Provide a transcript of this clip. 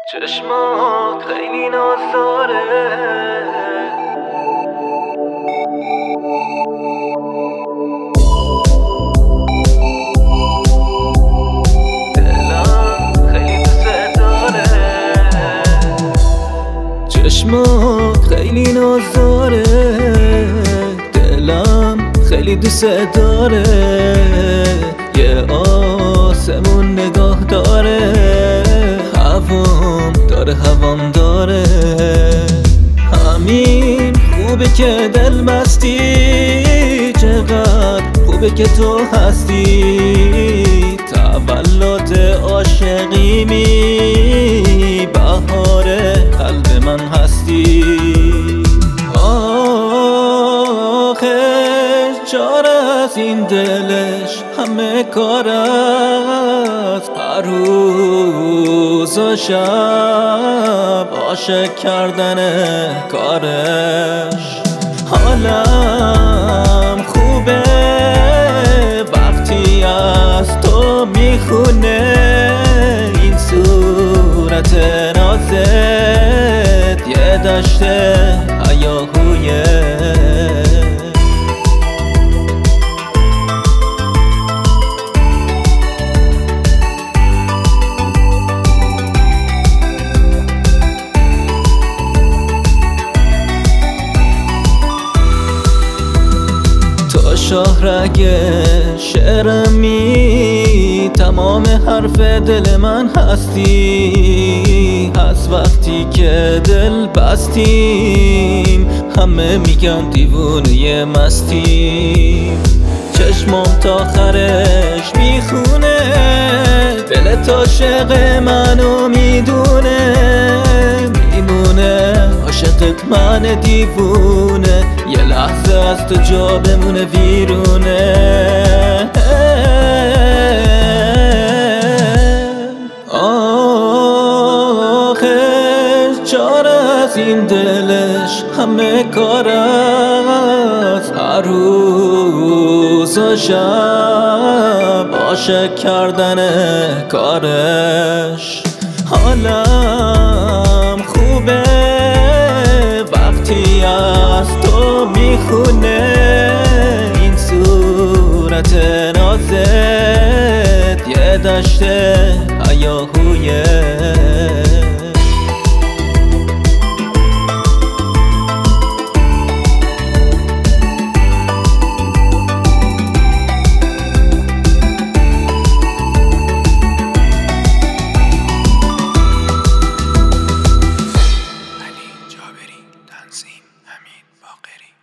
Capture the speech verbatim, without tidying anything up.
چشمات خیلی نازداره، دلم خیلی دوست داره. چشمات خیلی نازداره، دلم خیلی دوست داره. یه آسمون نگاه داره، هوام داره هوام داره. همین خوبه که دل مستی، چقدر خوبه که تو هستی. تولد عاشقیمی، بهار قلب من هستی. آخه چاره از این دلش همه کار است، هر روز و شب عاشق کردن کارش. حالم خوبه وقتی از تو میخونه این صورت نازت، یه دشته هیاهویه. شاهرگ شعرمی، تمام حرف دل من هستی. از وقتی که دل بستیم همه میگن دیوونه مستیم. چشمم تا آخرش میخونه، دل تا عاشق منو میدونه. میمونه عاشقت من دیوونه، یه لحظه از تو جا بمونه ویرونه. آخه چاره از این دلش همه کار است، هر روز و شب عاشق کردن کارش. حالم خوبه وقتی از تو میخونه این صورت نازت، یه دشته هیاهویه. تنظیم: امین باقری.